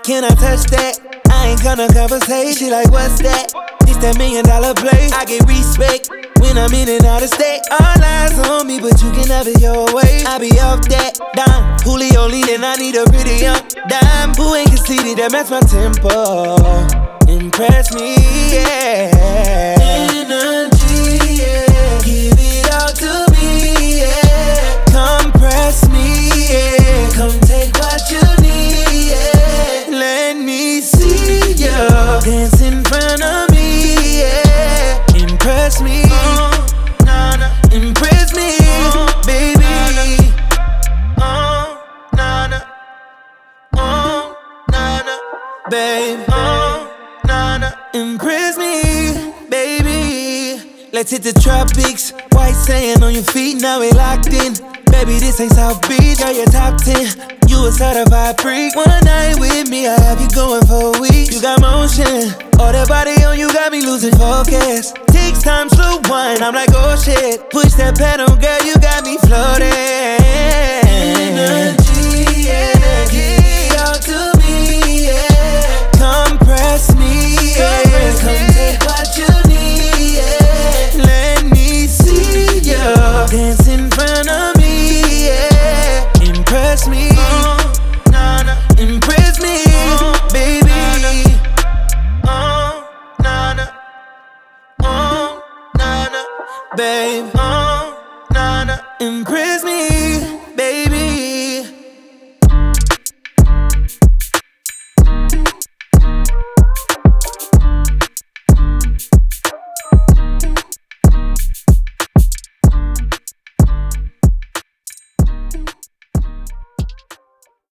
Can I touch that? I ain't gonna conversate. She like, what's that? It's that $1 million play. I get respect when I'm in and out of state. All eyes on me, but you can have it your way. I be off that dime. Julio lean and I need a pretty young dime. Who ain't conceited that match my tempo? Impress me, yeah. Energy, yeah. Give it all to me, yeah. Compress me, yeah. Come take what you need, yeah. Let me see you dance in front of me, yeah. Impress me, impress me, baby. Babe, impress me, baby. Let's hit the tropics. White sand on your feet, now we locked in. Baby, this ain't South Beach, girl, you're top 10. You a certified freak. One night with me, I have you going for a week. You got motion, all that body on you got me losing focus. Takes time, slow wine, I'm like, oh shit. Push that pedal, girl, you got me floating. Energy, energy, all to me, yeah. Compress me, yeah. Come take what you need, yeah. Let me see you dance in front of me, yeah. Impress me, impress me, baby. Babe, impress me.